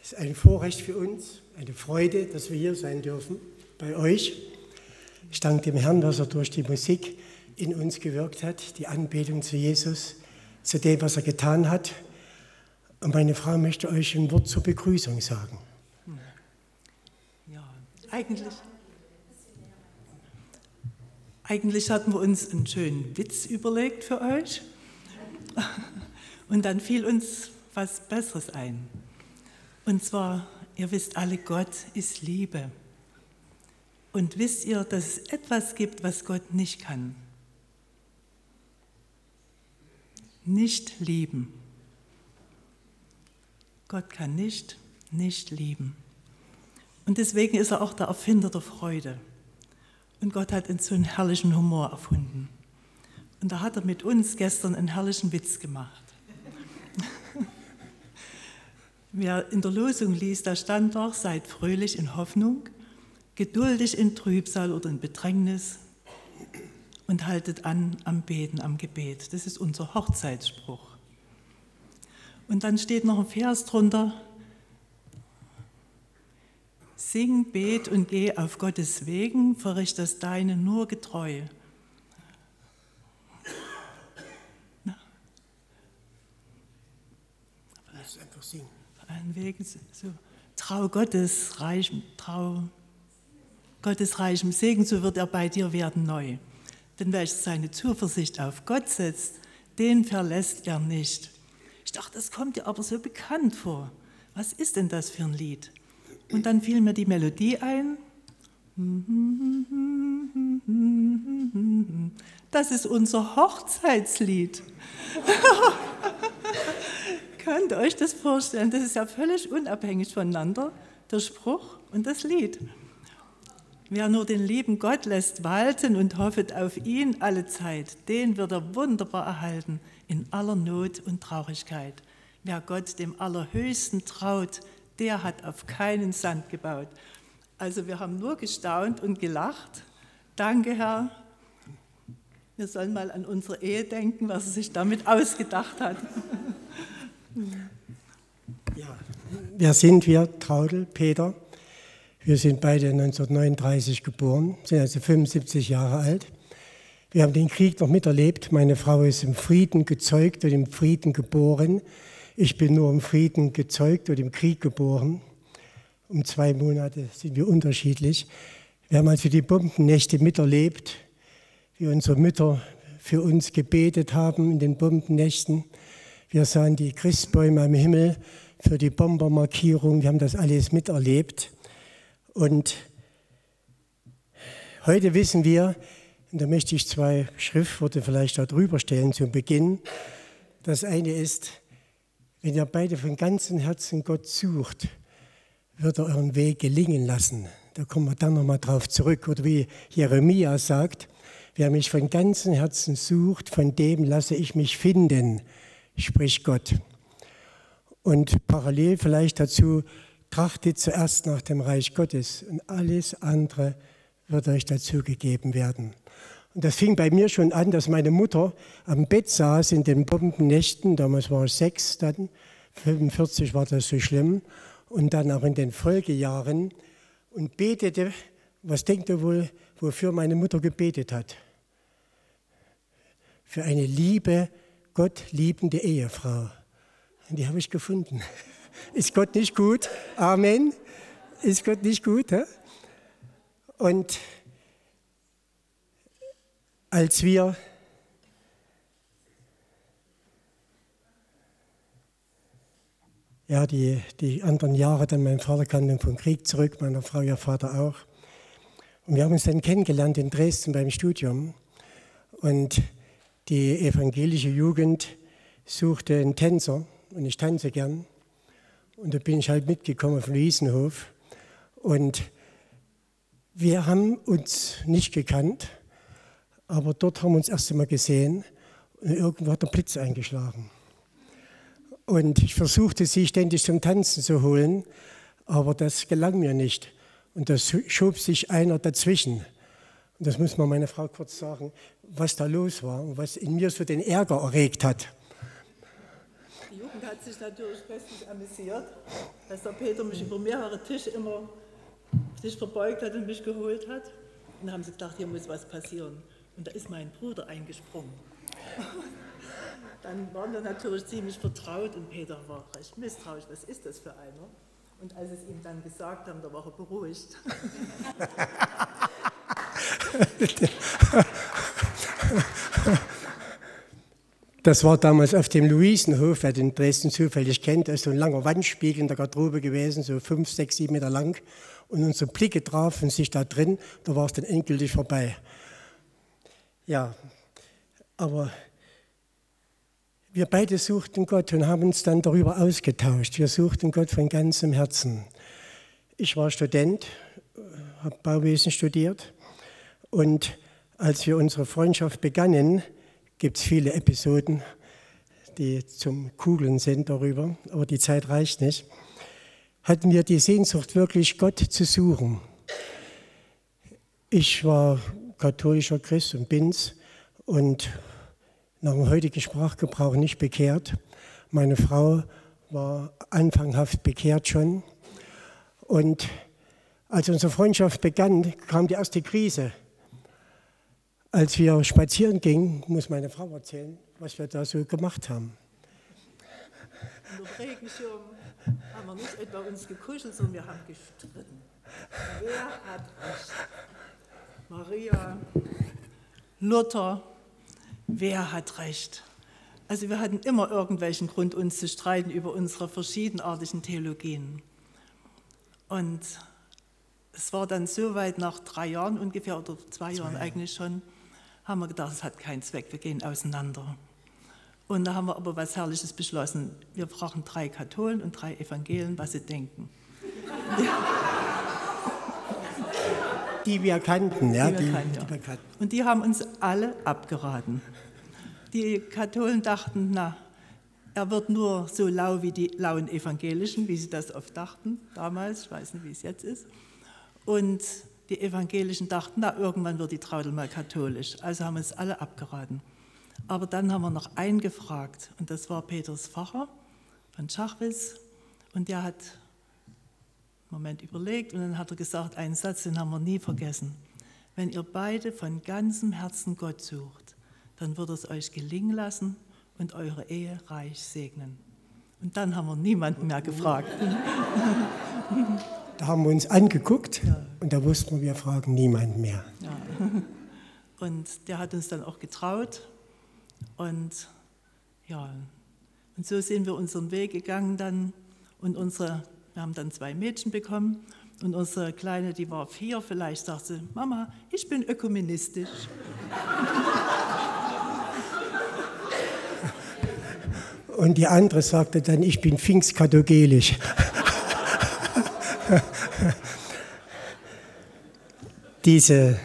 Es ist ein Vorrecht für uns, eine Freude, dass wir hier sein dürfen bei euch. Ich danke dem Herrn, dass er durch die Musik in uns gewirkt hat, die Anbetung zu Jesus, zu dem, was er getan hat. Und meine Frau möchte euch ein Wort zur Begrüßung sagen. Ja, eigentlich hatten wir uns einen schönen Witz überlegt für euch. Und dann fiel uns was Besseres ein. Und zwar, ihr wisst alle, Gott ist Liebe. Und wisst ihr, dass es etwas gibt, was Gott nicht kann? Nicht lieben. Gott kann nicht lieben. Und deswegen ist er auch der Erfinder der Freude. Und Gott hat uns so einen herrlichen Humor erfunden. Und da hat er mit uns gestern einen herrlichen Witz gemacht. Wer in der Losung liest, da stand doch, seid fröhlich in Hoffnung, geduldig in Trübsal oder in Bedrängnis und haltet an am Beten, am Gebet. Das ist unser Hochzeitsspruch. Und dann steht noch ein Vers drunter, sing, bet und geh auf Gottes Wegen, verricht das Deine nur getreu. Lass einfach singen. Allen Wegen so, trau Gottes reichem Segen, so wird er bei dir werden neu. Denn wer seine Zuversicht auf Gott setzt, den verlässt er nicht. Ich dachte, das kommt dir aber so bekannt vor. Was ist denn das für ein Lied? Und dann fiel mir die Melodie ein. Das ist unser Hochzeitslied. Könnt ihr euch das vorstellen? Das ist ja völlig unabhängig voneinander, der Spruch und das Lied. Wer nur den lieben Gott lässt walten und hoffet auf ihn alle Zeit, den wird er wunderbar erhalten in aller Not und Traurigkeit. Wer Gott dem Allerhöchsten traut, der hat auf keinen Sand gebaut. Also wir haben nur gestaunt und gelacht. Danke, Herr. Wir sollen mal an unsere Ehe denken, was er sich damit ausgedacht hat. Ja, wer sind wir? Traudl, Peter. Wir sind beide 1939 geboren, sind also 75 Jahre alt. Wir haben den Krieg noch miterlebt. Meine Frau ist im Frieden gezeugt und im Frieden geboren. Ich bin nur im Frieden gezeugt und im Krieg geboren. Um 2 Monate sind wir unterschiedlich. Wir haben also die Bombennächte miterlebt, wie unsere Mütter für uns gebetet haben in den Bombennächten. Wir sahen die Christbäume am Himmel für die Bombermarkierung. Wir haben das alles miterlebt. Und heute wissen wir, und da möchte ich 2 Schriftworte vielleicht darüber stellen zum Beginn. Das eine ist, wenn ihr beide von ganzem Herzen Gott sucht, wird er euren Weg gelingen lassen. Da kommen wir dann nochmal drauf zurück. Oder wie Jeremia sagt, wer mich von ganzem Herzen sucht, von dem lasse ich mich finden, spricht Gott. Und parallel vielleicht dazu, trachtet zuerst nach dem Reich Gottes und alles andere wird euch dazu gegeben werden. Und das fing bei mir schon an, dass meine Mutter am Bett saß in den Bombennächten, damals war ich 6, dann 45 war das so schlimm, und dann auch in den Folgejahren und betete, was denkt ihr wohl, wofür meine Mutter gebetet hat? Für eine liebe, Gott liebende Ehefrau. Und die habe ich gefunden. Ist Gott nicht gut? Amen. Ist Gott nicht gut? He? Und als wir die anderen Jahre, dann mein Vater kam dann vom Krieg zurück, meine Frau, ihr Vater auch. Und wir haben uns dann kennengelernt in Dresden beim Studium. Und die evangelische Jugend suchte einen Tänzer und ich tanze gern. Und da bin ich halt mitgekommen auf den Wiesenhof. Und wir haben uns nicht gekannt, aber dort haben wir uns das erste Mal gesehen und irgendwo hat der Blitz eingeschlagen. Und ich versuchte, sie ständig zum Tanzen zu holen, aber das gelang mir nicht. Und da schob sich einer dazwischen. Und das muss man meiner Frau kurz sagen, was da los war und was in mir so den Ärger erregt hat. Die Jugend hat sich natürlich köstlich amüsiert, dass der Peter mich über mehrere Tische immer sich verbeugt hat und mich geholt hat. Und da haben sie gedacht, hier muss was passieren. Und da ist mein Bruder eingesprungen. Dann waren wir natürlich ziemlich vertraut und Peter war recht misstrauisch, was ist das für einer? Und als es ihm dann gesagt haben, da war er beruhigt. Das war damals auf dem Luisenhof, wer den Dresden zufällig kennt, da ist so ein langer Wandspiegel in der Garderobe gewesen, so 5, 6, 7 Meter lang. Und unsere Blicke trafen sich da drin, da war es dann endgültig vorbei. Ja, aber wir beide suchten Gott und haben uns dann darüber ausgetauscht. Wir suchten Gott von ganzem Herzen. Ich war Student, habe Bauwesen studiert und als wir unsere Freundschaft begannen, gibt es viele Episoden, die zum Kugeln sind darüber, aber die Zeit reicht nicht, hatten wir die Sehnsucht, wirklich Gott zu suchen. Ich war katholischer Christ und bin's und nach dem heutigen Sprachgebrauch nicht bekehrt. Meine Frau war anfanghaft bekehrt schon. Und als unsere Freundschaft begann, kam die erste Krise. Als wir spazieren gingen, muss meine Frau erzählen, was wir da so gemacht haben. Unter Regenschirm haben wir nicht etwa uns gekuschelt, sondern wir haben gestritten. Wer hat recht? Maria, Luther, wer hat recht? Also wir hatten immer irgendwelchen Grund, uns zu streiten über unsere verschiedenartigen Theologien. Und es war dann so weit, nach 3 Jahren ungefähr, oder 2 Jahren eigentlich schon, haben wir gedacht, es hat keinen Zweck, wir gehen auseinander. Und da haben wir aber was Herrliches beschlossen. Wir fragen 3 Katholen und 3 Evangelien, was sie denken. Die wir kannten, ja. Die wir kannten. Und die haben uns alle abgeraten. Die Katholen dachten, na, er wird nur so lau wie die lauen Evangelischen, wie sie das oft dachten damals, ich weiß nicht, wie es jetzt ist. Und die Evangelischen dachten, na, irgendwann wird die Traudel mal katholisch. Also haben uns alle abgeraten. Aber dann haben wir noch einen gefragt, und das war Peters Pfarrer von Schachwitz. Und der hat einen Moment überlegt und dann hat er gesagt, einen Satz, den haben wir nie vergessen. Wenn ihr beide von ganzem Herzen Gott sucht, dann wird es euch gelingen lassen und eure Ehe reich segnen. Und dann haben wir niemanden mehr gefragt. Da haben wir uns angeguckt, ja. Und da wussten wir fragen niemanden mehr. Ja. Und der hat uns dann auch getraut. Und ja, und so sind wir unseren Weg gegangen dann. Und wir haben dann 2 Mädchen bekommen. Und unsere Kleine, die war 4, vielleicht sagte sie, Mama, ich bin ökumenistisch. Und die andere sagte dann, ich bin pfingstkatholisch. Diese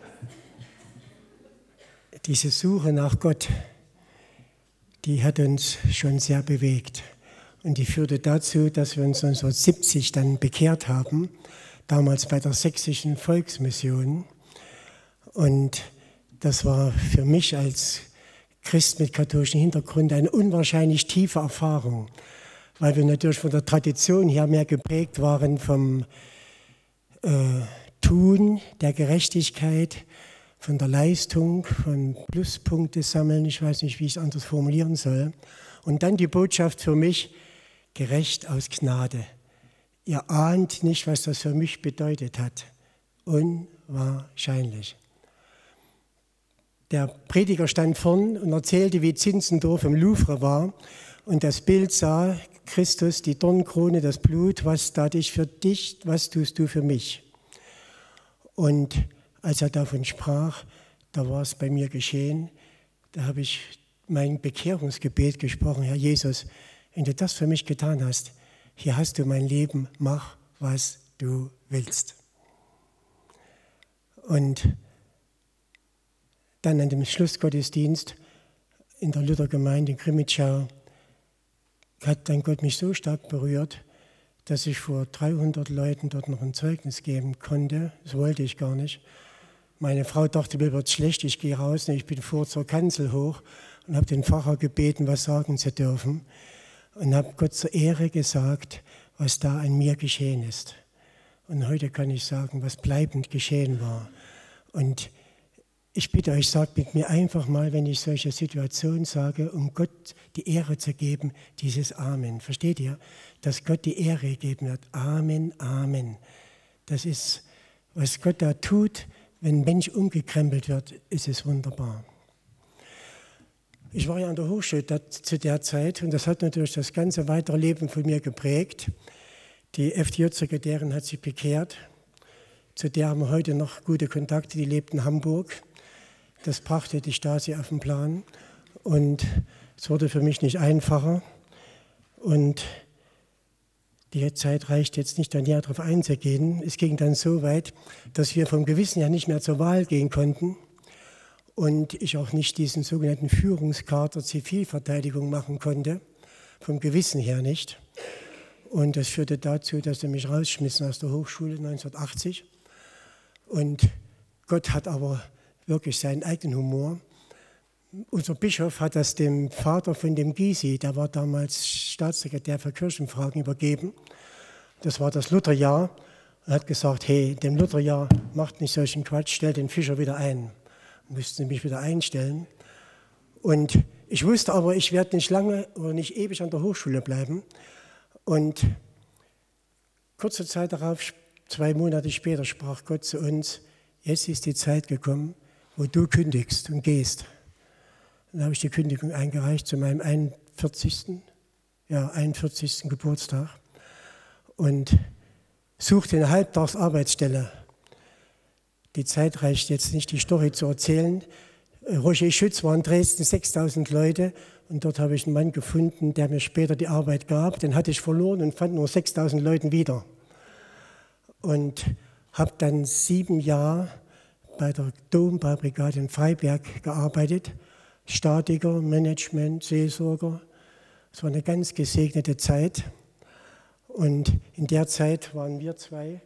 Suche nach Gott, die hat uns schon sehr bewegt. Und die führte dazu, dass wir uns 1970 dann bekehrt haben, damals bei der Sächsischen Volksmission. Und das war für mich als Christ mit katholischem Hintergrund eine unwahrscheinlich tiefe Erfahrung, weil wir natürlich von der Tradition her mehr geprägt waren vom Tun, der Gerechtigkeit, von der Leistung, von Pluspunkte sammeln, ich weiß nicht, wie ich es anders formulieren soll. Und dann die Botschaft für mich, gerecht aus Gnade. Ihr ahnt nicht, was das für mich bedeutet hat. Unwahrscheinlich. Der Prediger stand vorn und erzählte, wie Zinzendorf im Louvre war und das Bild sah, Christus, die Dornenkrone, das Blut, was tat ich für dich, was tust du für mich? Und als er davon sprach, da war es bei mir geschehen, da habe ich mein Bekehrungsgebet gesprochen, Herr Jesus, wenn du das für mich getan hast, hier hast du mein Leben, mach, was du willst. Und dann an dem Schlussgottesdienst in der Luthergemeinde in Krimitschau hat dann Gott mich so stark berührt, dass ich vor 300 Leuten dort noch ein Zeugnis geben konnte. Das wollte ich gar nicht. Meine Frau dachte, mir wird schlecht, ich gehe raus. Und ich bin vor zur Kanzel hoch und habe den Pfarrer gebeten, was sagen zu dürfen. und habe Gott zur Ehre gesagt, was da an mir geschehen ist. Und heute kann ich sagen, was bleibend geschehen war. Und ich bitte euch, sagt mit mir einfach mal, wenn ich solche Situationen sage, um Gott die Ehre zu geben, dieses Amen. Versteht ihr? Dass Gott die Ehre gegeben hat. Amen, Amen. Das ist, was Gott da tut, wenn ein Mensch umgekrempelt wird, ist es wunderbar. Ich war ja an der Hochschule zu der Zeit und das hat natürlich das ganze weitere Leben von mir geprägt. Die FDJ-Sekretärin hat sich bekehrt. Zu der haben wir heute noch gute Kontakte, die lebt in Hamburg. Das brachte die Stasi auf den Plan und es wurde für mich nicht einfacher. Und die Zeit reicht jetzt nicht, da näher darauf einzugehen. Es ging dann so weit, dass wir vom Gewissen her nicht mehr zur Wahl gehen konnten und ich auch nicht diesen sogenannten Führungskader Zivilverteidigung machen konnte, vom Gewissen her nicht. Und das führte dazu, dass sie mich rausschmissen aus der Hochschule 1980. Und Gott hat aber wirklich seinen eigenen Humor. Unser Bischof hat das dem Vater von dem Gysi, der war damals Staatssekretär für Kirchenfragen, übergeben. Das war das Lutherjahr. Er hat gesagt, hey, dem Lutherjahr macht nicht solchen Quatsch, stellt den Fischer wieder ein. Mussten sie mich wieder einstellen. Und ich wusste aber, ich werde nicht lange oder nicht ewig an der Hochschule bleiben. Und kurze Zeit darauf, 2 Monate später, sprach Gott zu uns, jetzt ist die Zeit gekommen, wo du kündigst und gehst. Dann habe ich die Kündigung eingereicht zu meinem 41. Geburtstag und suchte eine Halbtagsarbeitsstelle. Die Zeit reicht jetzt nicht, die Story zu erzählen. Roger Schütz war in Dresden 6.000 Leute und dort habe ich einen Mann gefunden, der mir später die Arbeit gab. Den hatte ich verloren und fand nur 6.000 Leuten wieder. Und habe dann 7 Jahre bei der Dombaubrigade in Freiberg gearbeitet. Statiker, Management, Seelsorger. Es war eine ganz gesegnete Zeit. Und in der Zeit waren wir zwei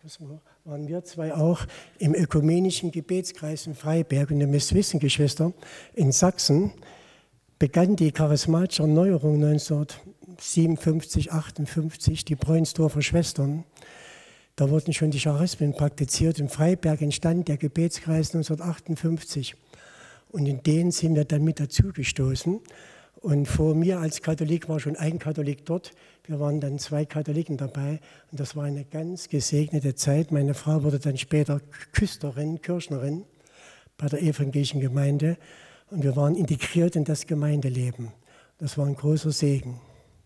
auch im ökumenischen Gebetskreis in Freiberg. Und ihr müsst wissen, Geschwister, in Sachsen begann die charismatische Erneuerung 1957, 58, die Bräunsdorfer Schwestern. Da wurden schon die Charismen praktiziert. In Freiberg entstand der Gebetskreis 1958. Und in den sind wir dann mit dazugestoßen. Und vor mir als Katholik war schon ein Katholik dort. Wir waren dann 2 Katholiken dabei. Und das war eine ganz gesegnete Zeit. Meine Frau wurde dann später Küsterin, Kirchnerin bei der evangelischen Gemeinde. Und wir waren integriert in das Gemeindeleben. Das war ein großer Segen.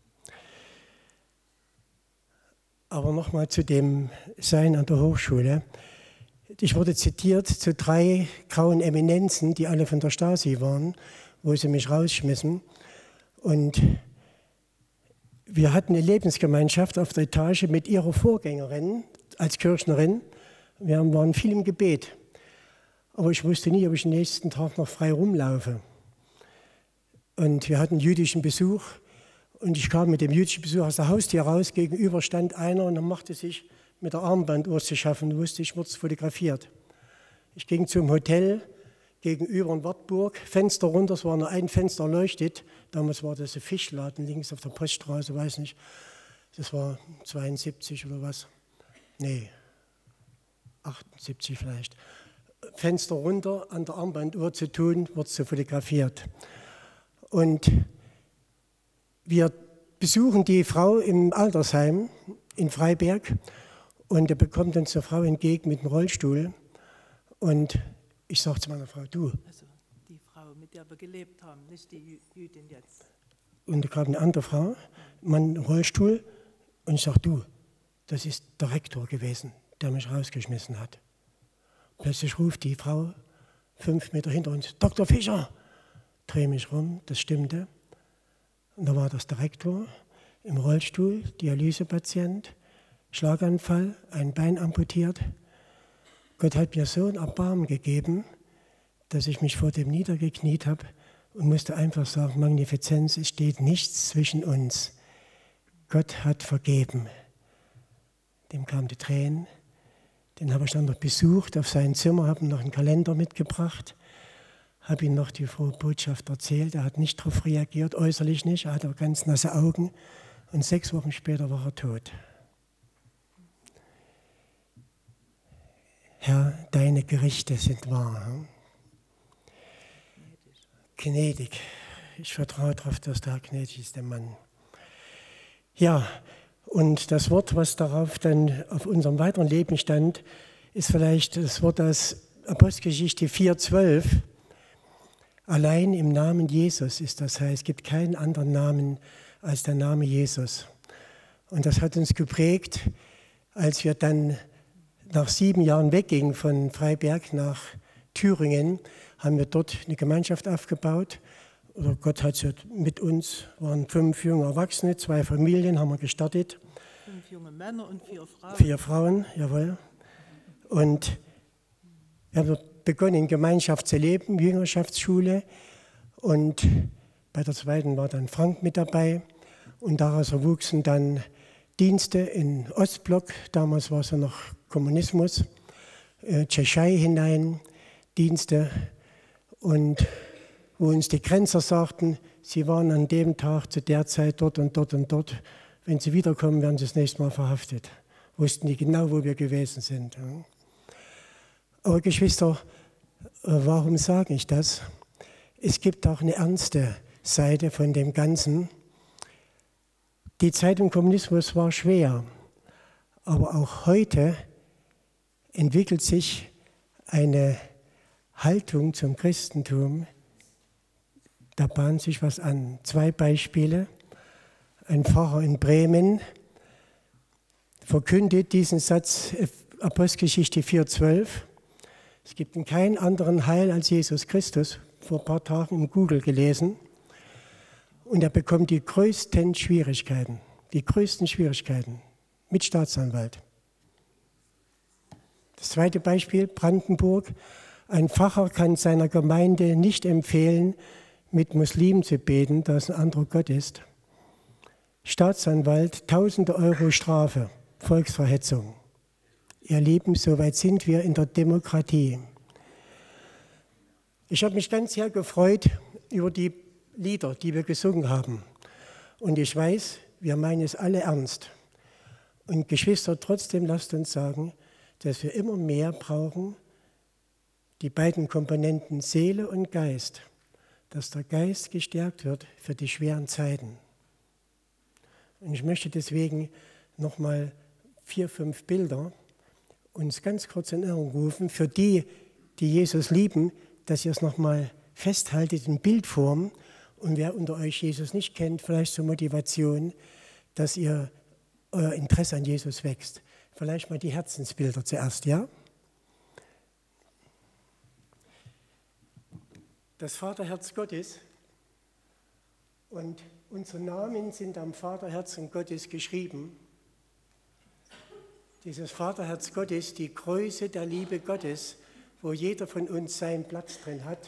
Aber nochmal zu dem Sein an der Hochschule. Ich wurde zitiert zu 3 grauen Eminenzen, die alle von der Stasi waren, wo sie mich rausschmissen. Und wir hatten eine Lebensgemeinschaft auf der Etage mit ihrer Vorgängerin als Kirchnerin. Wir waren viel im Gebet. Aber ich wusste nie, ob ich den nächsten Tag noch frei rumlaufe. Und wir hatten jüdischen Besuch. Und ich kam mit dem jüdischen Besuch aus der Haustür raus, gegenüber stand einer und er machte sich mit der Armbanduhr zu schaffen. Ich wusste, ich wurde fotografiert. Ich ging zum Hotel gegenüber in Wartburg, Fenster runter, es war nur ein Fenster erleuchtet. Damals war das ein Fischladen links auf der Poststraße, weiß nicht. Das war 72 oder was. Nee, 78 vielleicht. Fenster runter, an der Armbanduhr zu tun, wurde so fotografiert. Und wir besuchen die Frau im Altersheim in Freiberg und da bekommt uns eine Frau entgegen mit einem Rollstuhl. Und ich sage zu meiner Frau, du. Also die Frau, mit der wir gelebt haben, nicht die Jüdin jetzt. Und da kam eine andere Frau, Mann im Rollstuhl. Und ich sage, du, das ist der Rektor gewesen, der mich rausgeschmissen hat. Plötzlich ruft die Frau 5 Meter hinter uns, Dr. Fischer. Drehe mich rum, das stimmte. Und da war das der Rektor im Rollstuhl, Dialysepatient, Schlaganfall, ein Bein amputiert. Gott hat mir so ein Erbarmen gegeben, dass ich mich vor dem niedergekniet habe und musste einfach sagen, Magnifizenz, es steht nichts zwischen uns. Gott hat vergeben. Dem kamen die Tränen. Den habe ich dann noch besucht auf sein Zimmer, habe ihm noch einen Kalender mitgebracht, habe ihm noch die frohe Botschaft erzählt. Er hat nicht darauf reagiert, äußerlich nicht. Er hatte ganz nasse Augen. Und 6 Wochen später war er tot. Herr, deine Gerichte sind wahr. Gnädig. Ich vertraue darauf, dass der Herr gnädig ist, der Mann. Ja, und das Wort, was darauf dann auf unserem weiteren Leben stand, ist vielleicht das Wort aus Apostelgeschichte 4,12. Allein im Namen Jesus ist das heißt, es gibt keinen anderen Namen als der Name Jesus. Und das hat uns geprägt, als wir dann nach 7 Jahren weggingen von Freiberg nach Thüringen, haben wir dort eine Gemeinschaft aufgebaut. Oder Gott hat es mit uns, waren 5 junge Erwachsene, 2 Familien haben wir gestartet. 5 junge Männer und 4 Frauen. 4 Frauen, jawohl. Und wir haben begonnen, in Gemeinschaft zu leben, Jüngerschaftsschule. Und bei der 2. war dann Frank mit dabei. Und daraus erwuchsen dann Dienste in Ostblock, damals war es ja noch Kommunismus, Tschechei hinein, Dienste. Und wo uns die Grenzer sagten, sie waren an dem Tag zu der Zeit dort und dort und dort. Wenn sie wiederkommen, werden sie das nächste Mal verhaftet. Wussten die genau, wo wir gewesen sind. Aber Geschwister, warum sage ich das? Es gibt auch eine ernste Seite von dem Ganzen. Die Zeit im Kommunismus war schwer, aber auch heute entwickelt sich eine Haltung zum Christentum, da bahnt sich was an. 2 Beispiele. Ein Pfarrer in Bremen verkündet diesen Satz, Apostelgeschichte 4,12. Es gibt in keinen anderen Heil als Jesus Christus, vor ein paar Tagen im Google gelesen. Und er bekommt die größten Schwierigkeiten mit Staatsanwalt. Das 2. Beispiel, Brandenburg. Ein Pfarrer kann seiner Gemeinde nicht empfehlen, mit Muslimen zu beten, da es ein anderer Gott ist. Staatsanwalt, tausende Euro Strafe, Volksverhetzung. Ihr Lieben, so weit sind wir in der Demokratie. Ich habe mich ganz sehr gefreut über die Lieder, die wir gesungen haben. Und ich weiß, wir meinen es alle ernst. Und Geschwister, trotzdem lasst uns sagen, dass wir immer mehr brauchen, die beiden Komponenten Seele und Geist, dass der Geist gestärkt wird für die schweren Zeiten. Und ich möchte deswegen nochmal 4, 5 Bilder uns ganz kurz in Erinnerung rufen, für die, die Jesus lieben, dass ihr es nochmal festhaltet in Bildform. Und wer unter euch Jesus nicht kennt, vielleicht zur Motivation, dass ihr euer Interesse an Jesus wächst. Vielleicht mal die Herzensbilder zuerst, ja? Das Vaterherz Gottes. Und unsere Namen sind am Vaterherzen Gottes geschrieben. Dieses Vaterherz Gottes, die Größe der Liebe Gottes, wo jeder von uns seinen Platz drin hat.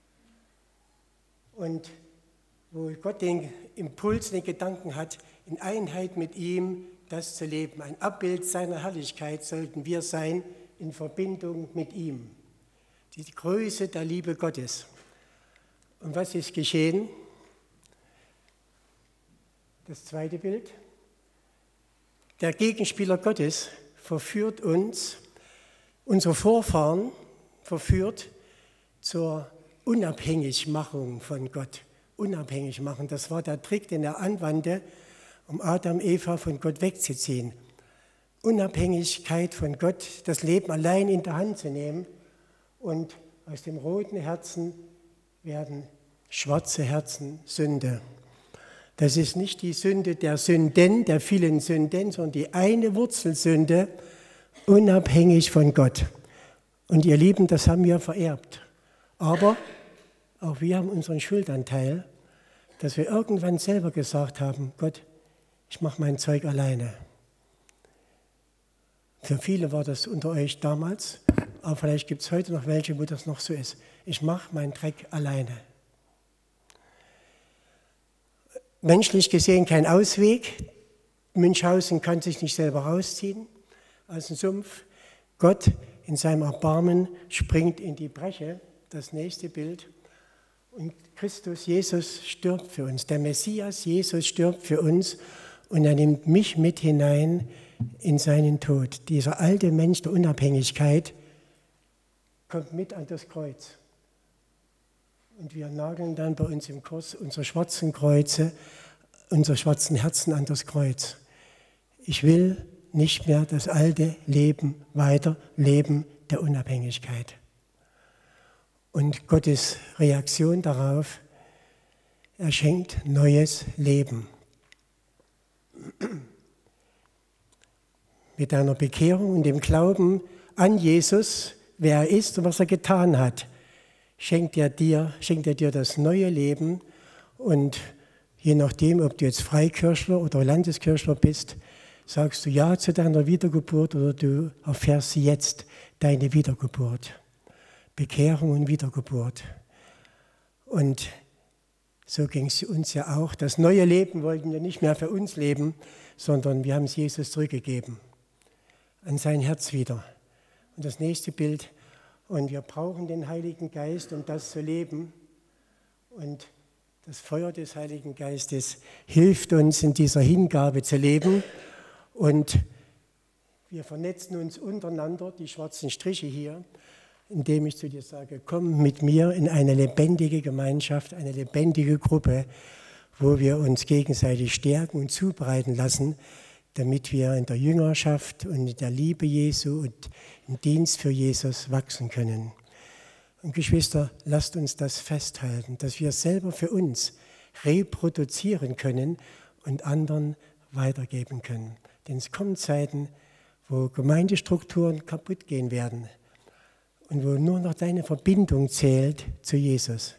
Und wo Gott den Impuls, den Gedanken hat, in Einheit mit ihm das zu leben. Ein Abbild seiner Herrlichkeit sollten wir sein in Verbindung mit ihm. Die Größe der Liebe Gottes. Und was ist geschehen? Das 2. Bild. Der Gegenspieler Gottes verführt uns, unsere Vorfahren verführt zur Unabhängigmachung von Gott. Unabhängig machen, das war der Trick, den er anwandte, um Adam, Eva von Gott wegzuziehen. Unabhängigkeit von Gott, das Leben allein in der Hand zu nehmen. Und aus dem roten Herzen werden schwarze Herzen Sünde. Das ist nicht die Sünde der Sünden, der vielen Sünden, sondern die eine Wurzelsünde, unabhängig von Gott. Und ihr Lieben, das haben wir vererbt. Aber auch wir haben unseren Schuldanteil, dass wir irgendwann selber gesagt haben, Gott, ich mache mein Zeug alleine. Für viele war das unter euch damals, aber vielleicht gibt es heute noch welche, wo das noch so ist. Ich mache meinen Dreck alleine. Menschlich gesehen kein Ausweg. Münchhausen kann sich nicht selber rausziehen aus dem Sumpf. Gott in seinem Erbarmen springt in die Breche, das nächste Bild, Und Christus, Jesus stirbt für uns. Der Messias, Jesus stirbt für uns und er nimmt mich mit hinein in seinen Tod. Dieser alte Mensch der Unabhängigkeit kommt mit an das Kreuz. Und wir nageln dann bei uns im Kurs unsere schwarzen Kreuze, unsere schwarzen Herzen an das Kreuz. Ich will nicht mehr das alte Leben weiterleben der Unabhängigkeit. Und Gottes Reaktion darauf, er schenkt neues Leben. Mit einer Bekehrung und dem Glauben an Jesus, wer er ist und was er getan hat, schenkt er dir das neue Leben. Und je nachdem, ob du jetzt Freikirchler oder Landeskirchler bist, sagst du Ja zu deiner Wiedergeburt oder du erfährst jetzt deine Wiedergeburt. Bekehrung und Wiedergeburt. Und so ging es uns ja auch. Das neue Leben wollten wir nicht mehr für uns leben, sondern wir haben es Jesus zurückgegeben. An sein Herz wieder. Und das nächste Bild. Und wir brauchen den Heiligen Geist, um das zu leben. Und das Feuer des Heiligen Geistes hilft uns, in dieser Hingabe zu leben. Und wir vernetzen uns untereinander, die schwarzen Striche hier, indem ich zu dir sage, komm mit mir in eine lebendige Gemeinschaft, eine lebendige Gruppe, wo wir uns gegenseitig stärken und zubereiten lassen, damit wir in der Jüngerschaft und in der Liebe Jesu und im Dienst für Jesus wachsen können. Und Geschwister, lasst uns das festhalten, dass wir selber für uns reproduzieren können und anderen weitergeben können. Denn es kommen Zeiten, wo Gemeindestrukturen kaputt gehen werden und wo nur noch deine Verbindung zählt zu Jesus.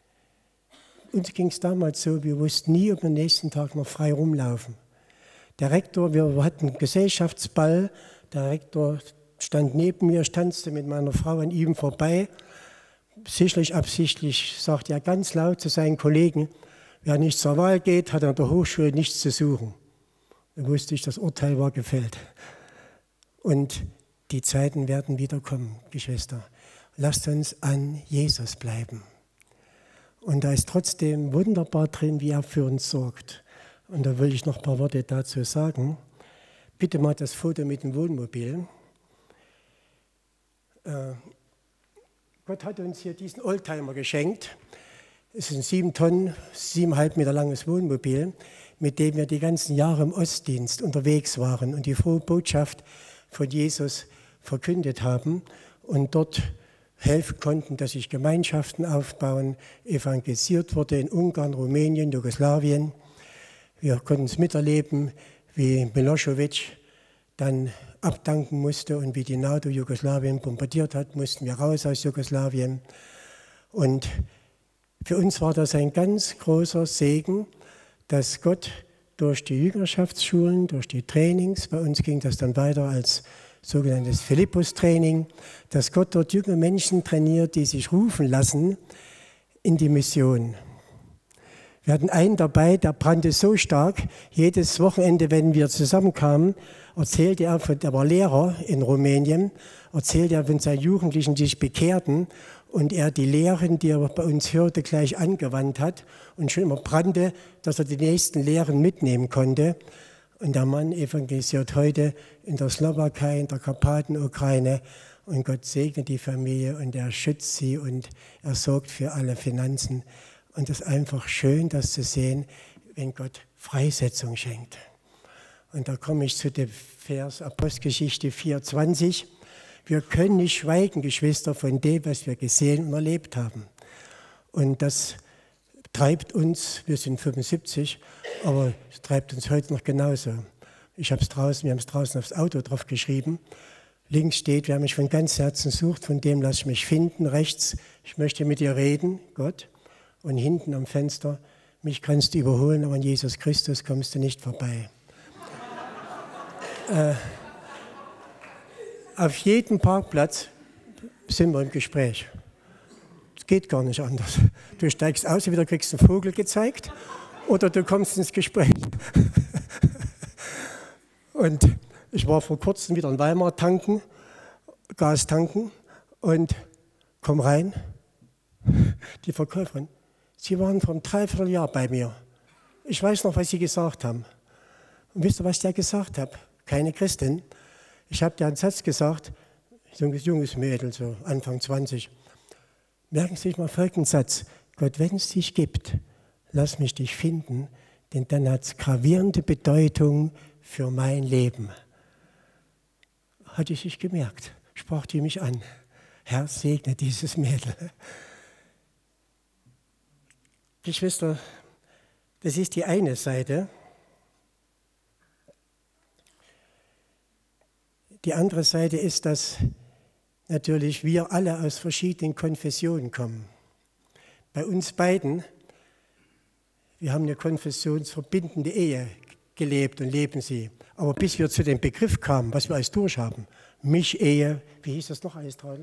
Uns ging es damals so, wir wussten nie, ob wir am nächsten Tag noch frei rumlaufen. Der Rektor, wir hatten einen Gesellschaftsball, der Rektor stand neben mir, tanzte mit meiner Frau an ihm vorbei. Sicherlich, absichtlich sagte er ganz laut zu seinen Kollegen, wer nicht zur Wahl geht, hat an der Hochschule nichts zu suchen. Da wusste ich, das Urteil war gefällt. Und die Zeiten werden wieder kommen, Geschwister. Lasst uns an Jesus bleiben. Und da ist trotzdem wunderbar drin, wie er für uns sorgt. Und da will ich noch ein paar Worte dazu sagen. Bitte mal das Foto mit dem Wohnmobil. Gott hat uns hier diesen Oldtimer geschenkt. Es ist ein 7 Tonnen, 7,5 Meter langes Wohnmobil, mit dem wir die ganzen Jahre im Ostdienst unterwegs waren und die frohe Botschaft von Jesus verkündet haben und dort helfen konnten, dass sich Gemeinschaften aufbauen, evangelisiert wurde in Ungarn, Rumänien, Jugoslawien. Wir konnten es miterleben, wie Milosevic dann abdanken musste und wie die NATO Jugoslawien bombardiert hat, mussten wir raus aus Jugoslawien. Und für uns war das ein ganz großer Segen, dass Gott durch die Jüngerschaftsschulen, durch die Trainings, bei uns ging das dann weiter als sogenanntes Philippus-Training, dass Gott dort junge Menschen trainiert, die sich rufen lassen in die Mission. Wir hatten einen dabei, der brannte so stark, jedes Wochenende, wenn wir zusammenkamen, erzählte er, der war Lehrer in Rumänien, erzählte er von seinen Jugendlichen, die sich bekehrten und er die Lehren, die er bei uns hörte, gleich angewandt hat und schon immer brannte, dass er die nächsten Lehren mitnehmen konnte. Und der Mann evangelisiert heute in der Slowakei, in der Karpaten-Ukraine und Gott segnet die Familie und er schützt sie und er sorgt für alle Finanzen. Und es ist einfach schön, das zu sehen, wenn Gott Freisetzung schenkt. Und da komme ich zu dem Vers Apostelgeschichte 4,20. Wir können nicht schweigen, Geschwister, von dem, was wir gesehen und erlebt haben. Und das treibt uns, wir sind 75, aber es treibt uns heute noch genauso. Wir haben es draußen aufs Auto drauf geschrieben. Links steht, wer mich von ganzem Herzen sucht, von dem lasse ich mich finden. Rechts, ich möchte mit dir reden, Gott. Und hinten am Fenster, mich kannst du überholen, aber an Jesus Christus kommst du nicht vorbei. Auf jedem Parkplatz sind wir im Gespräch. Es geht gar nicht anders. Du steigst aus, wieder kriegst einen Vogel gezeigt oder du kommst ins Gespräch. Und ich war vor kurzem wieder in Weimar tanken, Gas tanken und komm rein. Die Verkäuferin, Sie waren vor einem Dreivierteljahr bei mir. Ich weiß noch, was Sie gesagt haben. Und wisst ihr, was der gesagt hat? Keine Christin. Ich habe dir einen Satz gesagt, so ein junges Mädel, so Anfang 20. Merken Sie sich mal folgenden Satz. Gott, wenn es dich gibt, lass mich dich finden, denn dann hat es gravierende Bedeutung für mein Leben. Hatte ich sich gemerkt, sprach die mich an. Herr, segne dieses Mädel. Geschwister, das ist die eine Seite. Die andere Seite ist, dass natürlich wir alle aus verschiedenen Konfessionen kommen. Bei uns beiden, wir haben eine konfessionsverbindende Ehe gelebt und leben sie. Aber bis wir zu dem Begriff kamen, was wir alles durchhaben, Mischehe, wie hieß das noch alles dran?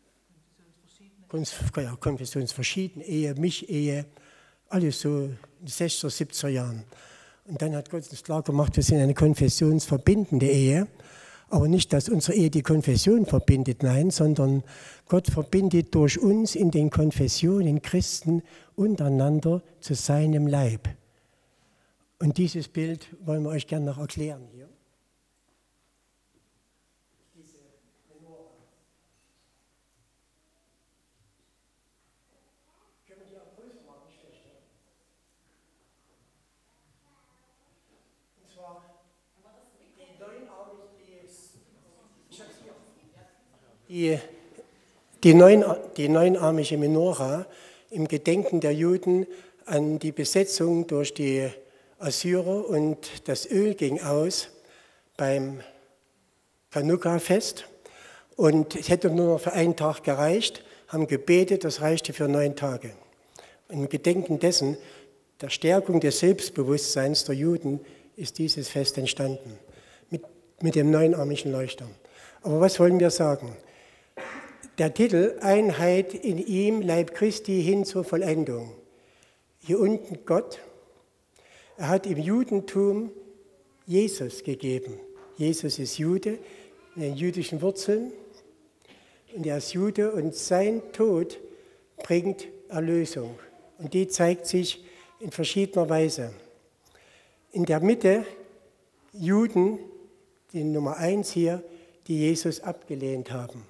Konfessionsverschiedene Ehe, Mischehe, alles so in den 60er, 70er Jahren. Und dann hat Gott uns klar gemacht, wir sind eine konfessionsverbindende Ehe. Aber nicht, dass unsere Ehe die Konfession verbindet, nein, sondern Gott verbindet durch uns in den Konfessionen Christen untereinander zu seinem Leib. Und dieses Bild wollen wir euch gerne noch erklären hier. Die neunarmige Menora im Gedenken der Juden an die Besetzung durch die Assyrer und das Öl ging aus beim Chanukka-Fest und es hätte nur noch für einen Tag gereicht, haben gebetet, das reichte für 9 Tage. Und im Gedenken dessen, der Stärkung des Selbstbewusstseins der Juden, ist dieses Fest entstanden, mit dem neunarmigen Leuchter. Aber was wollen wir sagen? Der Titel Einheit in ihm, Leib Christi hin zur Vollendung. Hier unten Gott. Er hat im Judentum Jesus gegeben. Jesus ist Jude, in den jüdischen Wurzeln. Und er ist Jude und sein Tod bringt Erlösung. Und die zeigt sich in verschiedener Weise. In der Mitte Juden, die Nummer 1 hier, die Jesus abgelehnt haben.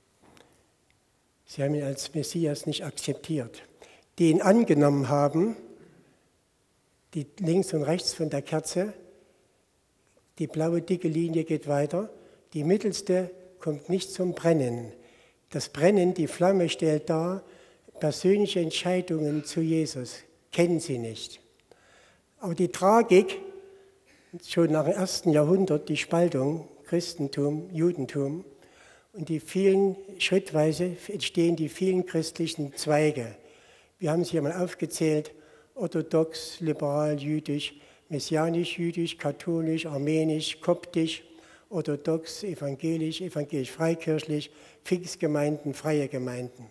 Sie haben ihn als Messias nicht akzeptiert. Die ihn angenommen haben, die links und rechts von der Kerze, die blaue dicke Linie geht weiter, die mittelste kommt nicht zum Brennen. Das Brennen, die Flamme stellt dar, persönliche Entscheidungen zu Jesus, kennen sie nicht. Aber die Tragik, schon nach dem 1. Jahrhundert, die Spaltung, Christentum, Judentum, und die vielen, schrittweise entstehen die vielen christlichen Zweige. Wir haben sie hier mal aufgezählt, orthodox, liberal, jüdisch, messianisch, jüdisch, katholisch, armenisch, koptisch, orthodox, evangelisch, evangelisch-freikirchlich, Pfingstgemeinden, freie Gemeinden.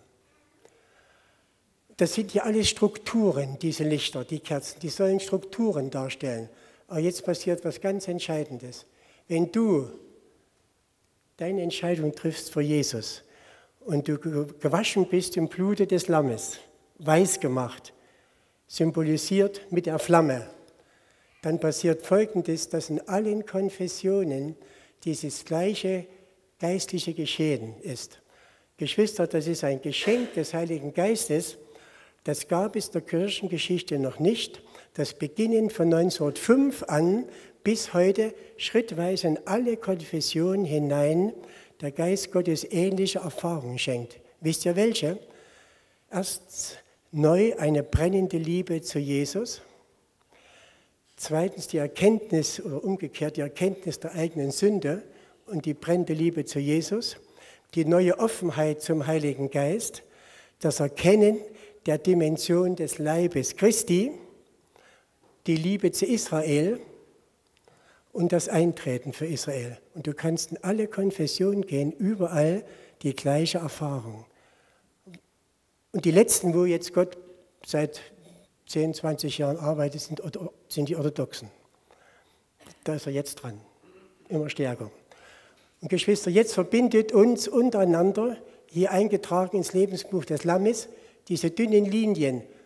Das sind ja alles Strukturen, diese Lichter, die Kerzen, die sollen Strukturen darstellen. Aber jetzt passiert was ganz Entscheidendes. Wenn du deine Entscheidung triffst für Jesus und du gewaschen bist im Blute des Lammes, weiß gemacht, symbolisiert mit der Flamme, dann passiert Folgendes, dass in allen Konfessionen dieses gleiche geistliche Geschehen ist. Geschwister, das ist ein Geschenk des Heiligen Geistes, das gab es der Kirchengeschichte noch nicht. Das beginnen von 1905 an bis heute schrittweise in alle Konfessionen hinein der Geist Gottes ähnliche Erfahrungen schenkt. Wisst ihr welche? Erst neu eine brennende Liebe zu Jesus. Zweitens die Erkenntnis oder umgekehrt die Erkenntnis der eigenen Sünde und die brennende Liebe zu Jesus. Die neue Offenheit zum Heiligen Geist. Das Erkennen der Dimension des Leibes Christi. Die Liebe zu Israel und das Eintreten für Israel. Und du kannst in alle Konfessionen gehen, überall die gleiche Erfahrung. Und die letzten, wo jetzt Gott seit 10, 20 Jahren arbeitet, sind die Orthodoxen. Da ist er jetzt dran, immer stärker. Und Geschwister, jetzt verbindet uns untereinander, hier eingetragen ins Lebensbuch des Lammes, diese dünnen Linien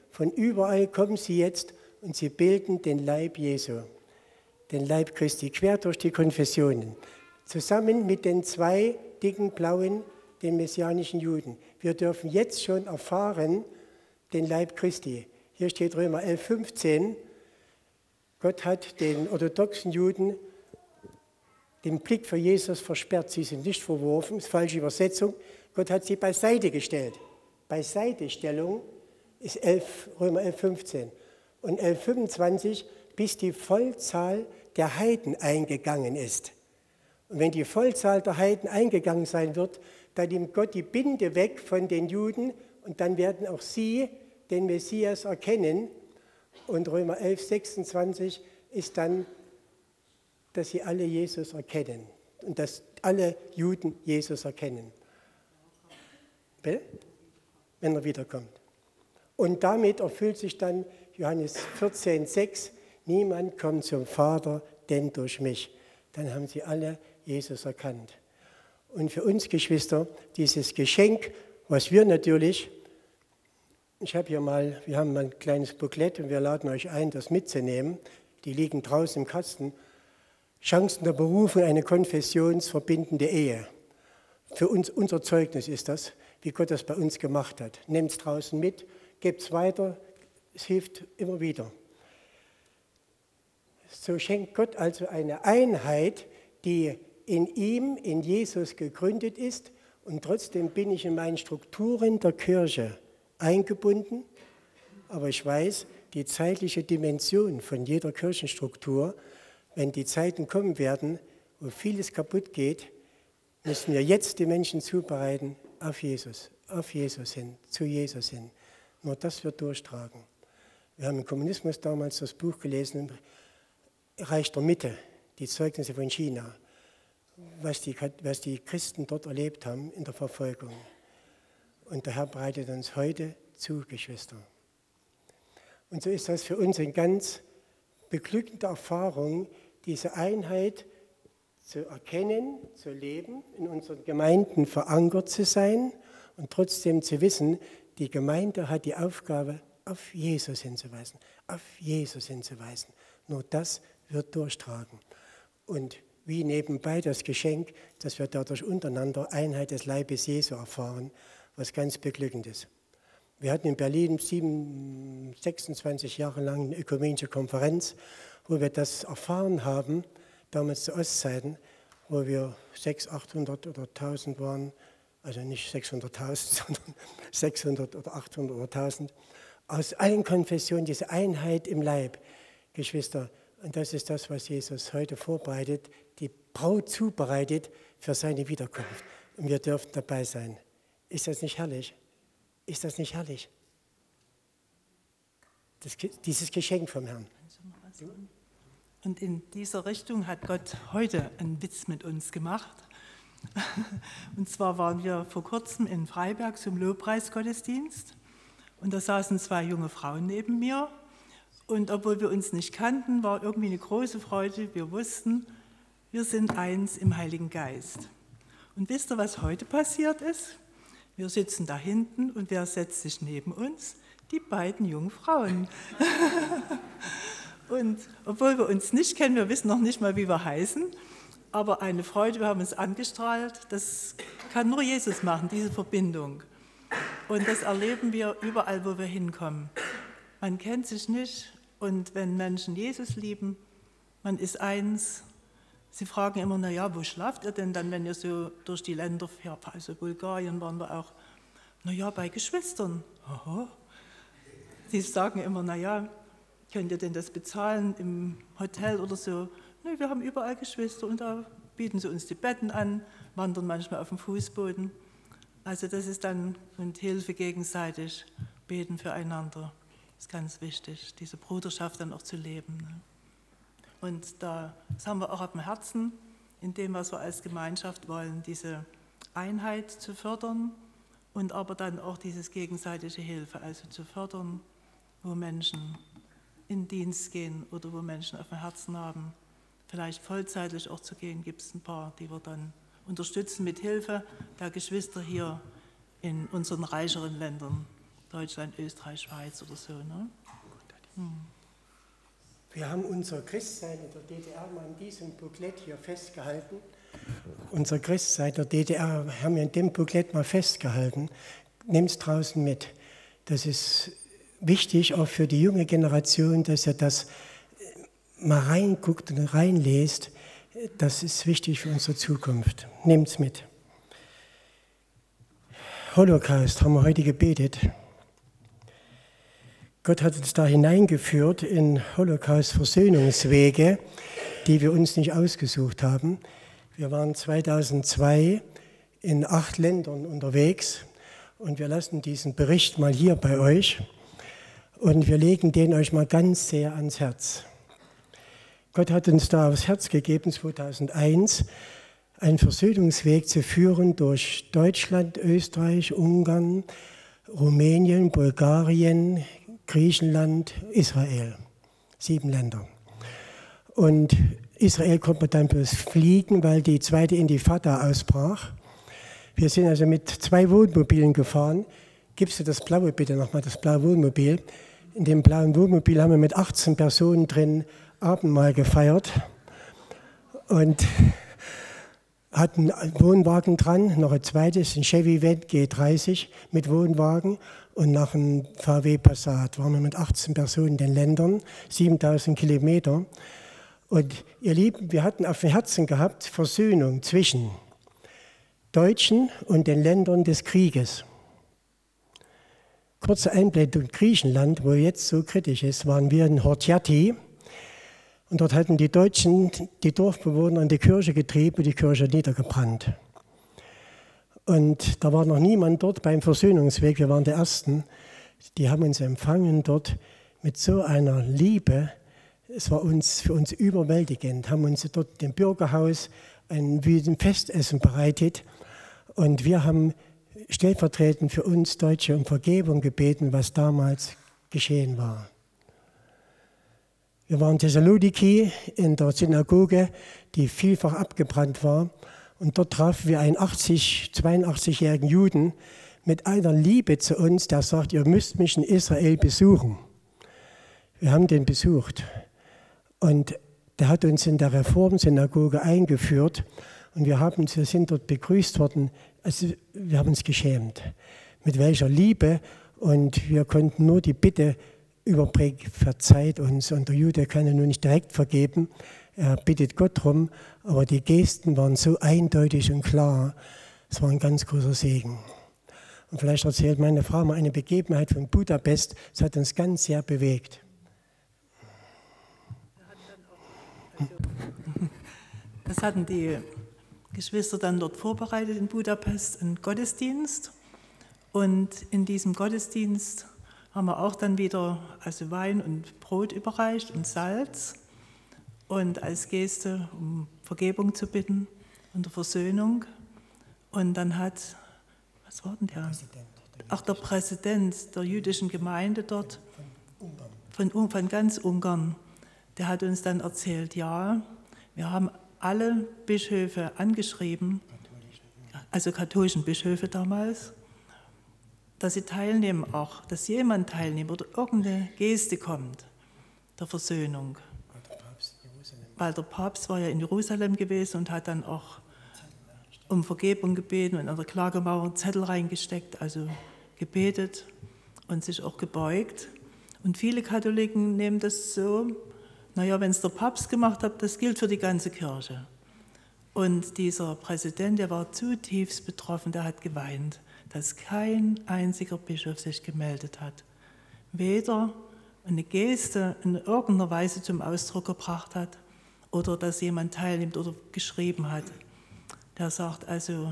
von überall kommen sie jetzt und sie bilden den Leib Jesu, den Leib Christi, quer durch die Konfessionen, zusammen mit den 2 dicken Blauen, den messianischen Juden. Wir dürfen jetzt schon erfahren den Leib Christi. Hier steht Römer 11,15. Gott hat den orthodoxen Juden den Blick für Jesus versperrt. Sie sind nicht verworfen, das ist falsche Übersetzung. Gott hat sie beiseite gestellt. Beiseitestellung ist Römer 11,15. Und 11,25, bis die Vollzahl der Heiden eingegangen ist. Und wenn die Vollzahl der Heiden eingegangen sein wird, dann nimmt Gott die Binde weg von den Juden und dann werden auch sie den Messias erkennen. Und Römer 11,26 ist dann, dass sie alle Jesus erkennen und dass alle Juden Jesus erkennen. Bitte? Wenn er wiederkommt. Und damit erfüllt sich dann Johannes 14,6, niemand kommt zum Vater, denn durch mich. Dann haben sie alle Jesus erkannt. Und für uns Geschwister, dieses Geschenk, was wir natürlich, wir haben mal ein kleines Booklet und wir laden euch ein, das mitzunehmen. Die liegen draußen im Kasten. Chancen der Berufung, eine konfessionsverbindende Ehe. Für uns, unser Zeugnis ist das, wie Gott das bei uns gemacht hat. Nehmt es draußen mit, gebt es weiter, es hilft immer wieder. So schenkt Gott also eine Einheit, die in ihm, in Jesus gegründet ist und trotzdem bin ich in meinen Strukturen der Kirche eingebunden, aber ich weiß, die zeitliche Dimension von jeder Kirchenstruktur, wenn die Zeiten kommen werden, wo vieles kaputt geht, müssen wir jetzt die Menschen zubereiten auf Jesus hin, zu Jesus hin. Nur das wird durchtragen. Wir haben im Kommunismus damals das Buch gelesen, Reich der Mitte, die Zeugnisse von China, was die Christen dort erlebt haben in der Verfolgung. Und der Herr bereitet uns heute zu, Geschwister. Und so ist das für uns eine ganz beglückende Erfahrung, diese Einheit zu erkennen, zu leben, in unseren Gemeinden verankert zu sein und trotzdem zu wissen, die Gemeinde hat die Aufgabe, auf Jesus hinzuweisen, auf Jesus hinzuweisen. Nur das wird durchtragen. Und wie nebenbei das Geschenk, dass wir dadurch untereinander Einheit des Leibes Jesu erfahren, was ganz beglückend ist. Wir hatten in Berlin 26 Jahre lang eine ökumenische Konferenz, wo wir das erfahren haben, damals zu Ostzeiten, wo wir 600, 800 oder 1000 waren, also nicht 600.000, sondern 600 oder 800 oder 1000, aus allen Konfessionen, diese Einheit im Leib, Geschwister. Und das ist das, was Jesus heute vorbereitet, die Braut zubereitet für seine Wiederkunft. Und wir dürfen dabei sein. Ist das nicht herrlich? Ist das nicht herrlich? Dieses Geschenk vom Herrn. Und in dieser Richtung hat Gott heute einen Witz mit uns gemacht. Und zwar waren wir vor kurzem in Freiberg zum Lobpreisgottesdienst und da saßen 2 junge Frauen neben mir und obwohl wir uns nicht kannten, war irgendwie eine große Freude. Wir wussten, wir sind eins im Heiligen Geist. Und wisst ihr, was heute passiert ist? Wir sitzen da hinten und wer setzt sich neben uns? Die beiden jungen Frauen. Und obwohl wir uns nicht kennen, wir wissen noch nicht mal, wie wir heißen, aber eine Freude, wir haben uns angestrahlt, das kann nur Jesus machen, diese Verbindung. Und das erleben wir überall, wo wir hinkommen. Man kennt sich nicht und wenn Menschen Jesus lieben, man ist eins. Sie fragen immer, naja, wo schlaft ihr denn dann, wenn ihr so durch die Länder fährt? Also Bulgarien waren wir auch, naja, bei Geschwistern. Aha. Sie sagen immer, naja, könnt ihr denn das bezahlen im Hotel oder so? Nee, wir haben überall Geschwister und da bieten sie uns die Betten an, wandern manchmal auf dem Fußboden. Also das ist dann und Hilfe gegenseitig, beten füreinander. Das ist ganz wichtig, diese Bruderschaft dann auch zu leben. Und das haben wir auch auf dem Herzen, in dem, was wir als Gemeinschaft wollen, diese Einheit zu fördern und aber dann auch dieses gegenseitige Hilfe, also zu fördern, wo Menschen in Dienst gehen oder wo Menschen auf dem Herzen haben, vielleicht vollzeitlich auch zu gehen, gibt es ein paar, die wir dann unterstützen mit Hilfe der Geschwister hier in unseren reicheren Ländern, Deutschland, Österreich, Schweiz oder so. Ne? Wir haben unser Christsein in der DDR mal in diesem Booklet hier festgehalten. Unser Christsein in der DDR haben wir in dem Booklet mal festgehalten. Nehmt es draußen mit. Das ist wichtig, auch für die junge Generation, dass ihr das mal reinguckt und reinlest. Das ist wichtig für unsere Zukunft. Nehmt es mit. Holocaust haben wir heute gebetet. Gott hat uns da hineingeführt in Holocaust-Versöhnungswege, die wir uns nicht ausgesucht haben. Wir waren 2002 in 8 Ländern unterwegs und wir lassen diesen Bericht mal hier bei euch und wir legen den euch mal ganz sehr ans Herz. Gott hat uns da aufs Herz gegeben, 2001, einen Versöhnungsweg zu führen durch Deutschland, Österreich, Ungarn, Rumänien, Bulgarien, Griechenland, Israel. 7 Länder. Und Israel konnte man dann bloß fliegen, weil die zweite Intifada ausbrach. Wir sind also mit 2 Wohnmobilen gefahren. Gibst du das blaue bitte nochmal, das blaue Wohnmobil? In dem blauen Wohnmobil haben wir mit 18 Personen drin Abendmahl gefeiert und hatten einen Wohnwagen dran, noch ein zweites, ein Chevy Vent G30 mit Wohnwagen und nach einem VW Passat. Waren wir mit 18 Personen in den Ländern, 7000 Kilometer. Und ihr Lieben, wir hatten auf dem Herzen gehabt Versöhnung zwischen Deutschen und den Ländern des Krieges. Kurze Einblendung: Griechenland, wo jetzt so kritisch ist, waren wir in Hortjati. Und dort hatten die Deutschen die Dorfbewohner in die Kirche getrieben und die Kirche niedergebrannt. Und da war noch niemand dort beim Versöhnungsweg, wir waren die Ersten. Die haben uns empfangen dort mit so einer Liebe. Es war für uns überwältigend, haben uns dort im Bürgerhaus ein Festessen bereitet. Und wir haben stellvertretend für uns Deutsche um Vergebung gebeten, was damals geschehen war. Wir waren in Thessaloniki in der Synagoge, die vielfach abgebrannt war. Und dort trafen wir einen 82-jährigen Juden mit einer Liebe zu uns, der sagt, ihr müsst mich in Israel besuchen. Wir haben den besucht. Und der hat uns in der Reformsynagoge eingeführt. Und wir sind dort begrüßt worden. Also wir haben uns geschämt. Mit welcher Liebe. Und wir konnten nur die Bitte überbringen, verzeiht uns. Und der Jude kann ja nur nicht direkt vergeben. Er bittet Gott drum. Aber die Gesten waren so eindeutig und klar. Es war ein ganz großer Segen. Und vielleicht erzählt meine Frau mal eine Begebenheit von Budapest. Das hat uns ganz sehr bewegt. Das hatten die Geschwister dann dort vorbereitet in Budapest, einen Gottesdienst. Und in diesem Gottesdienst haben wir auch dann wieder also Wein und Brot überreicht und Salz. Und als Geste, um Vergebung zu bitten und der Versöhnung. Und dann hat, was war denn der? Ach, der Präsident der jüdischen Gemeinde dort, von ganz Ungarn, der hat uns dann erzählt, ja, wir haben alle Bischöfe angeschrieben, also katholischen Bischöfe damals, dass sie teilnehmen auch, dass jemand teilnimmt oder irgendeine Geste kommt der Versöhnung. Weil der Papst war ja in Jerusalem gewesen und hat dann auch um Vergebung gebeten und an der Klagemauer einen Zettel reingesteckt, also gebetet und sich auch gebeugt. Und viele Katholiken nehmen das so, naja, wenn es der Papst gemacht hat, das gilt für die ganze Kirche. Und dieser Präsident, der war zutiefst betroffen, der hat geweint, dass kein einziger Bischof sich gemeldet hat. Weder eine Geste in irgendeiner Weise zum Ausdruck gebracht hat oder dass jemand teilnimmt oder geschrieben hat. Der sagt also,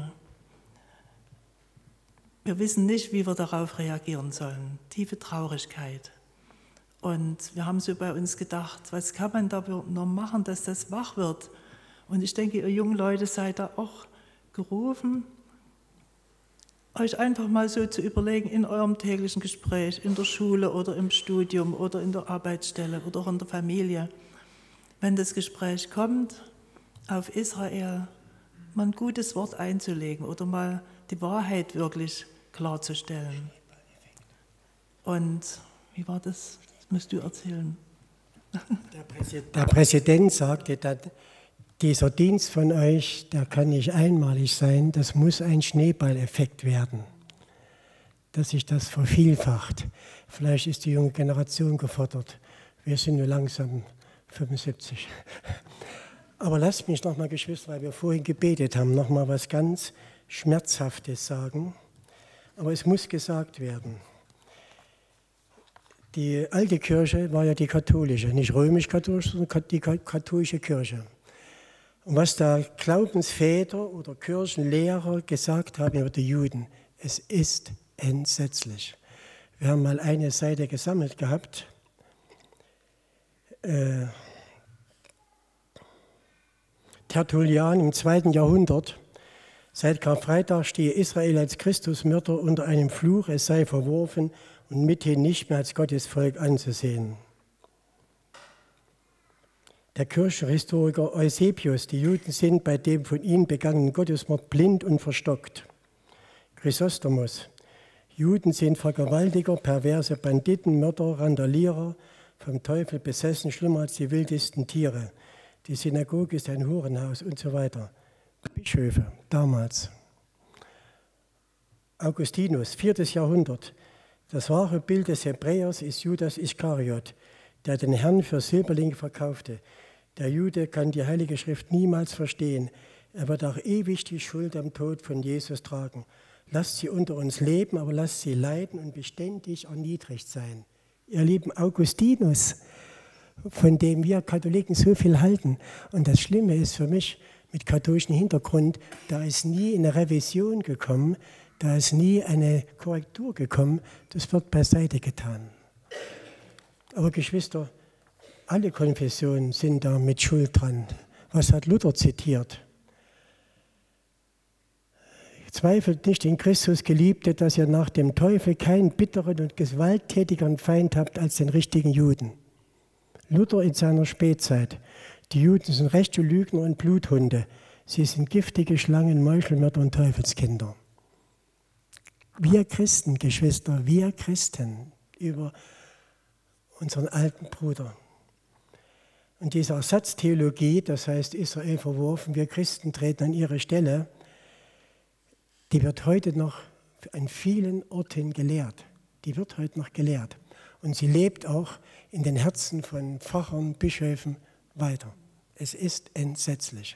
wir wissen nicht, wie wir darauf reagieren sollen. Tiefe Traurigkeit. Und wir haben so bei uns gedacht, was kann man da noch machen, dass das wach wird? Und ich denke, ihr jungen Leute seid da auch gerufen, euch einfach mal so zu überlegen in eurem täglichen Gespräch, in der Schule oder im Studium oder in der Arbeitsstelle oder auch in der Familie. Wenn das Gespräch kommt, auf Israel mal ein gutes Wort einzulegen oder mal die Wahrheit wirklich klarzustellen. Und wie war das? Das musst du erzählen. Der Präsident sagte dann, dieser Dienst von euch, der kann nicht einmalig sein, das muss ein Schneeballeffekt werden, dass sich das vervielfacht. Vielleicht ist die junge Generation gefordert. Wir sind nur langsam 75. Aber lasst mich nochmal, Geschwister, weil wir vorhin gebetet haben, nochmal was ganz Schmerzhaftes sagen. Aber es muss gesagt werden. Die alte Kirche war ja die katholische, nicht römisch-katholisch, sondern die katholische Kirche. Und was da Glaubensväter oder Kirchenlehrer gesagt haben über die Juden, es ist entsetzlich. Wir haben mal eine Seite gesammelt gehabt. Tertullian im 2. Jahrhundert. Seit Karfreitag stehe Israel als Christusmörder unter einem Fluch, es sei verworfen und mithin nicht mehr als Gottes Volk anzusehen. Der Kirchenhistoriker Eusebius, die Juden sind bei dem von ihnen begangenen Gottesmord blind und verstockt. Chrysostomus, Juden sind Vergewaltiger, perverse Banditen, Mörder, Randalierer, vom Teufel besessen, schlimmer als die wildesten Tiere. Die Synagoge ist ein Hurenhaus und so weiter. Bischöfe damals. Augustinus, 4. Jahrhundert. Das wahre Bild des Hebräers ist Judas Iskariot, der den Herrn für Silberlinge verkaufte. Der Jude kann die Heilige Schrift niemals verstehen. Er wird auch ewig die Schuld am Tod von Jesus tragen. Lasst sie unter uns leben, aber lasst sie leiden und beständig erniedrigt sein. Ihr lieben Augustinus, von dem wir Katholiken so viel halten. Und das Schlimme ist für mich, mit katholischem Hintergrund, da ist nie eine Revision gekommen, da ist nie eine Korrektur gekommen, das wird beiseite getan. Aber Geschwister, alle Konfessionen sind da mit Schuld dran. Was hat Luther zitiert? Zweifelt nicht in Christus, Geliebte, dass ihr nach dem Teufel keinen bitteren und gewalttätigeren Feind habt als den richtigen Juden. Luther in seiner Spätzeit. Die Juden sind rechte Lügner und Bluthunde. Sie sind giftige Schlangen, Meuchelmörder und Teufelskinder. Wir Christen, Geschwister, wir Christen über unseren alten Bruder. Und diese Ersatztheologie, das heißt Israel verworfen, wir Christen treten an ihre Stelle, die wird heute noch an vielen Orten gelehrt. Die wird heute noch gelehrt. Und sie lebt auch in den Herzen von Pfarrern, Bischöfen weiter. Es ist entsetzlich.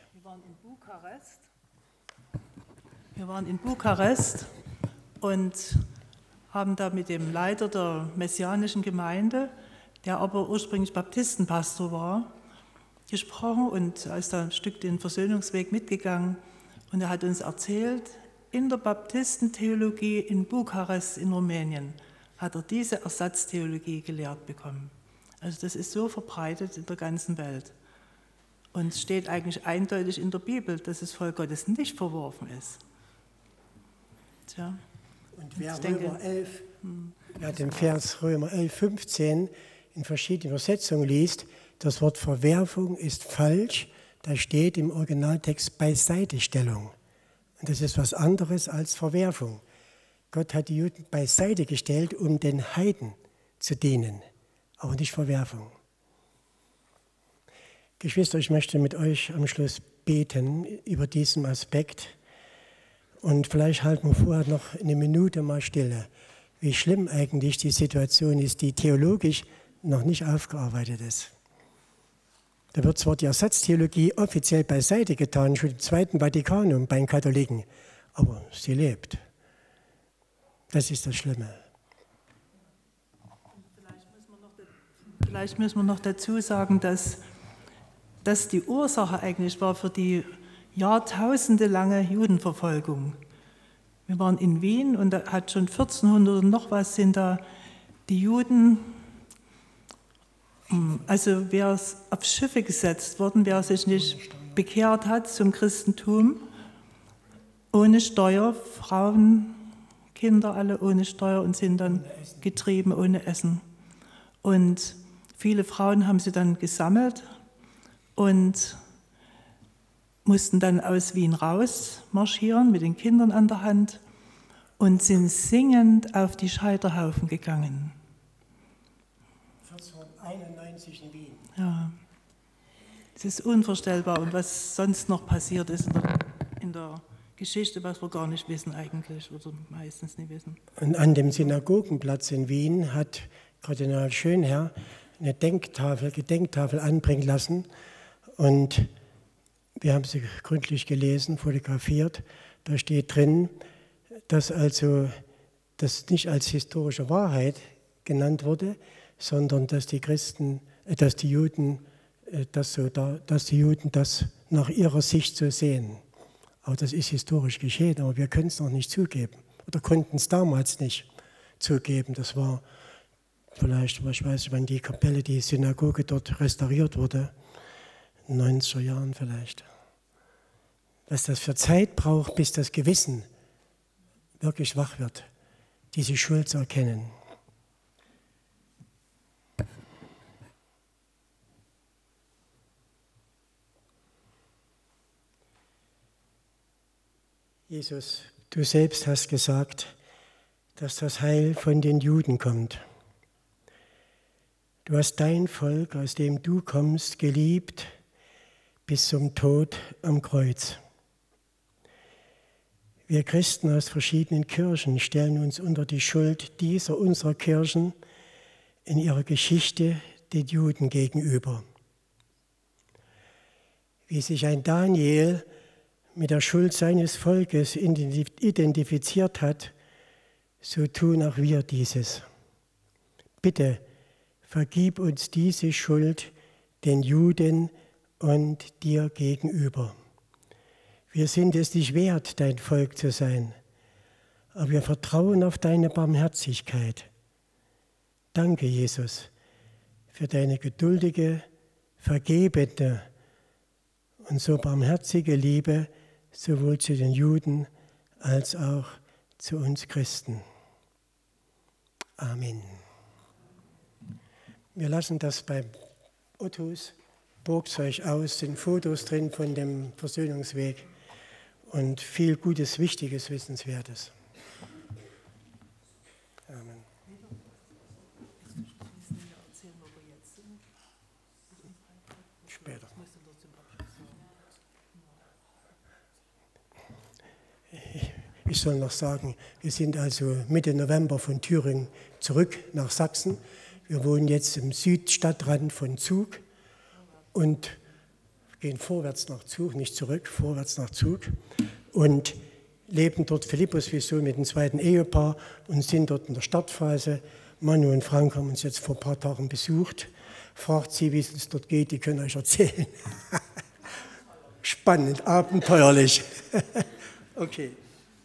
Wir waren in Bukarest und haben da mit dem Leiter der messianischen Gemeinde, der aber ursprünglich Baptistenpastor war, gesprochen und er ist da ein Stück den Versöhnungsweg mitgegangen. Und er hat uns erzählt, in der Baptistentheologie in Bukarest in Rumänien hat er diese Ersatztheologie gelehrt bekommen. Also das ist so verbreitet in der ganzen Welt. Und es steht eigentlich eindeutig in der Bibel, dass das Volk Gottes nicht verworfen ist. Tja. Und wer den Vers Römer 11, 15 in verschiedenen Übersetzungen liest, das Wort Verwerfung ist falsch, da steht im Originaltext Beiseitestellung. Und das ist was anderes als Verwerfung. Gott hat die Juden beiseite gestellt, um den Heiden zu dienen, aber nicht Verwerfung. Geschwister, ich möchte mit euch am Schluss beten über diesen Aspekt. Und vielleicht halten wir vorher noch eine Minute mal Stille, wie schlimm eigentlich die Situation ist, die theologisch noch nicht aufgearbeitet ist. Da wird zwar die Ersatztheologie offiziell beiseite getan, schon im Zweiten Vatikanum bei den Katholiken, aber sie lebt. Das ist das Schlimme. Vielleicht müssen wir noch dazu sagen, dass das die Ursache eigentlich war für die jahrtausendelange Judenverfolgung. Wir waren in Wien und da hat schon 1400 und noch was sind da die Juden, also wer auf Schiffe gesetzt worden, wer sich nicht bekehrt hat zum Christentum, ohne Steuer, Frauen, Kinder alle ohne Steuer und sind dann getrieben ohne Essen. Und viele Frauen haben sie dann gesammelt und mussten dann aus Wien raus marschieren mit den Kindern an der Hand und sind singend auf die Scheiterhaufen gegangen. 91 in Wien. Ja, es ist unvorstellbar, und was sonst noch passiert ist in der Geschichte, was wir gar nicht wissen eigentlich oder meistens nicht wissen. Und an dem Synagogenplatz in Wien hat Kardinal Schönherr eine Gedenktafel anbringen lassen. Und wir haben sie gründlich gelesen, fotografiert. Da steht drin, dass also das nicht als historische Wahrheit genannt wurde, sondern dass die Juden das nach ihrer Sicht so sehen. Aber das ist historisch geschehen, aber wir können es noch nicht zugeben oder konnten es damals nicht zugeben. Das war vielleicht, ich weiß nicht, wann die Kapelle, die Synagoge dort restauriert wurde, in den 90er Jahren vielleicht. Was das für Zeit braucht, bis das Gewissen wirklich wach wird, diese Schuld zu erkennen. Jesus, du selbst hast gesagt, dass das Heil von den Juden kommt. Du hast dein Volk, aus dem du kommst, geliebt bis zum Tod am Kreuz. Wir Christen aus verschiedenen Kirchen stellen uns unter die Schuld dieser unserer Kirchen in ihrer Geschichte den Juden gegenüber. Wie sich ein Daniel mit der Schuld seines Volkes identifiziert hat, so tun auch wir dieses. Bitte vergib uns diese Schuld den Juden und dir gegenüber. Wir sind es nicht wert, dein Volk zu sein, aber wir vertrauen auf deine Barmherzigkeit. Danke, Jesus, für deine geduldige, vergebende und so barmherzige Liebe, sowohl zu den Juden als auch zu uns Christen. Amen. Wir lassen das bei Ottos Burgzeug aus, sind Fotos drin von dem Versöhnungsweg und viel Gutes, Wichtiges, Wissenswertes. Amen. Später. Ich soll noch sagen, wir sind also Mitte November von Thüringen zurück nach Sachsen. Wir wohnen jetzt im Südstadtrand von Zug und gehen vorwärts nach Zug, nicht zurück, vorwärts nach Zug und leben dort Philippus-Vision mit dem zweiten Ehepaar und sind dort in der Startphase. Manu und Frank haben uns jetzt vor ein paar Tagen besucht. Fragt sie, wie es uns dort geht, die können euch erzählen. Spannend, abenteuerlich. Okay.